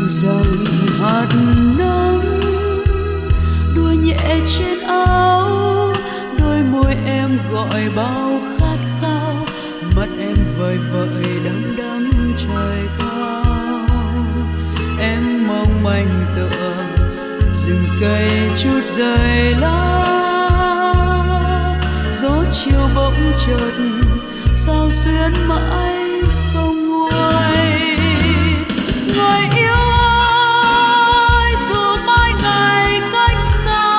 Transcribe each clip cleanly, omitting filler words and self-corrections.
dàng hạt nắng đua nhẹ trên áo, đôi môi em gọi bao khát khao, mắt em vời vợi đắm đắm trời cao. Em mong manh tựa rừng cây chút rơi lá, gió chiều bỗng chợt sao xuyến mãi không nguôi. Người yêu ơi, dù mãi ngày cách xa,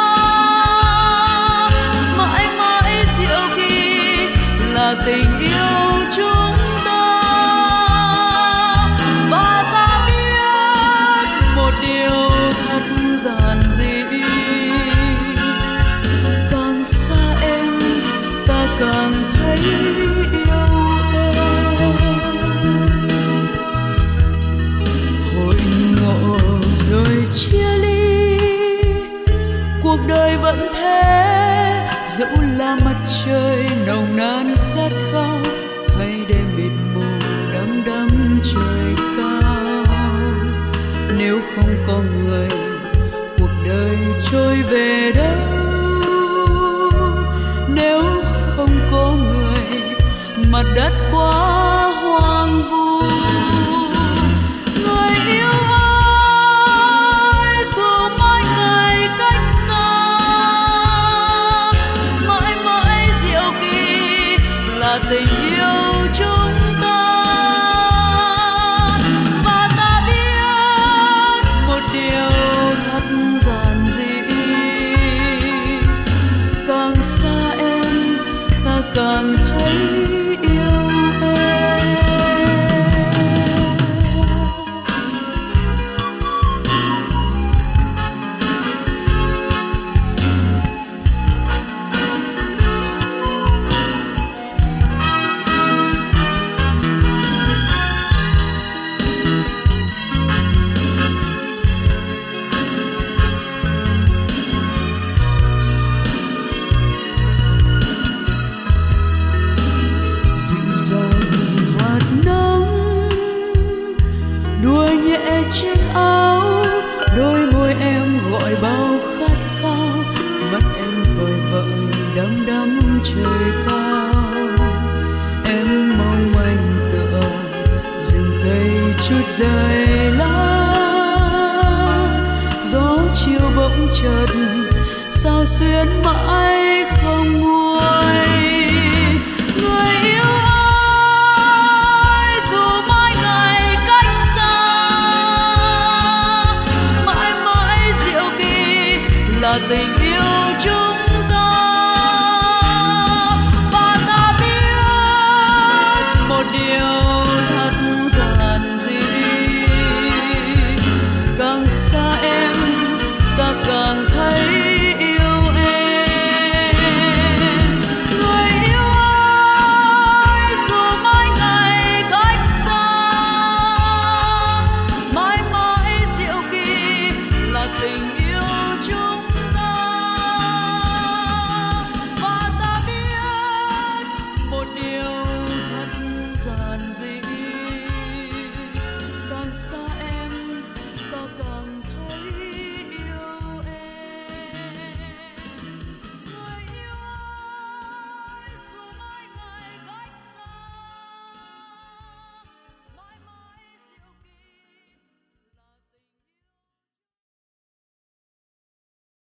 mãi mãi diệu kỳ là tình yêu chúng ta. Và ta biết một điều thật giản dị, càng xa em ta càng thấy yêu em. Hội ngộ rồi chia ly, cuộc đời vẫn thế, dẫu là mặt trời nồng nàn khát khao, hay đêm mịt mù đắm đắm trời cao. Nếu không có người, cuộc đời trôi về đâu? Nếu không có người, mặt đất quá hoang vu. Người yêu ơi, dù mãi ngày cách xa, mãi mãi diệu kỳ là tình yêu chúng ta. Và ta biết một điều thật giản dị, càng xa em ta càng thấy yêu em. Dịu dàng hạt nắng đua nhẹ trên áo, đôi môi em gọi bao khát khao, mắt em vời vợi đắm đắm trời cao. Em mong manh tựa rừng cây chút rơi lá, gió chiều bỗng chợt sao xuyến mãi không nguôi. Người yêu ơi, dù mãi ngày cách xa, mãi mãi diệu kỳ là tình